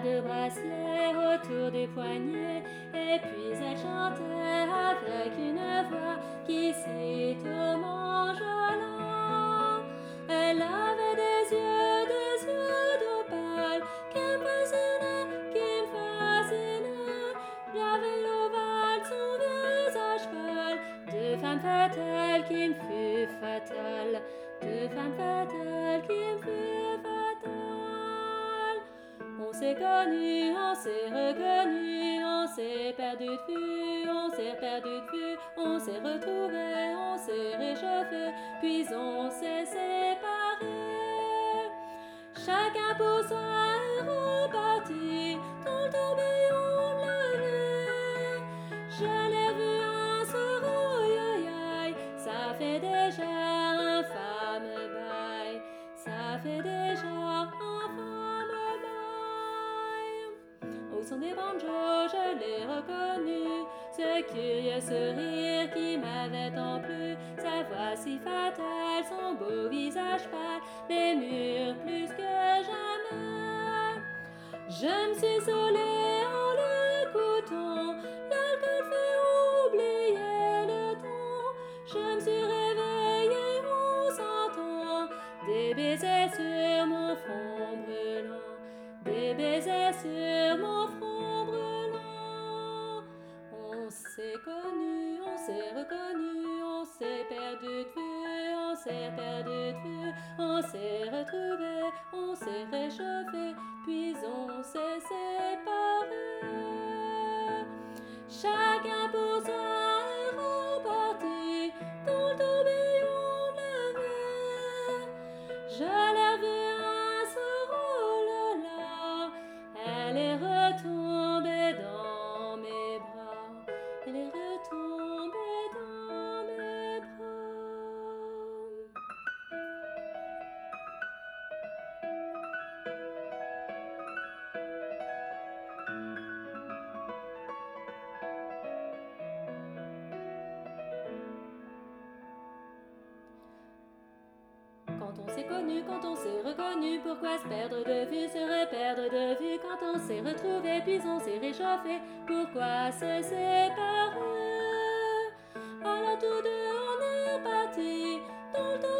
de bracelets autour des poignets, et puis elle chantait avec une voix qui cite au mangelant. Elle avait des yeux d'opale qui me fascinaient. J'avais l'ovale, son visage pâle, deux femmes fatales qui me fut fatale, deux femmes fatales qui me fut fatale. On s'est connus, on s'est reconnus, on s'est perdu de vue, on s'est perdu de vue, on s'est retrouvés, on s'est réchauffés, puis on s'est séparés. Chacun pour soi est reparti, dans le tourbillon de la vie. Je l'ai vu un soir, aïe, ça fait déjà un fameux bail, ça fait déjà un fameux bail. Au son des banjos, je l'ai reconnu, ce curieux sourire qui m'avait tant plu, sa voix si fatale, son beau visage pâle, les murs plus que jamais. Je me suis saoulée en l'écoutant, l'alcool fait oublier le temps. Je me suis réveillée en sentant des baisers sur mon front brûlant, des baisers sur mon front brûlant. On s'est connus, on s'est reconnus, on s'est perdu de vue, on s'est perdu de vue, on s'est retrouvés, on s'est réchauffés, puis on s'est séparés. Chacun pour soi est reparti, dans le tourbillon de la vie. Je l'ai revue un soir, oh là là, elle est retombée dans mes bras, elle est retombée dans mes bras. Quand on s'est connu, quand on s'est reconnu, pourquoi se perdre de vue, se reperdre de vue? Quand on s'est retrouvé, puis on s'est réchauffé, pourquoi se séparer? Alors tous deux on est partis dans le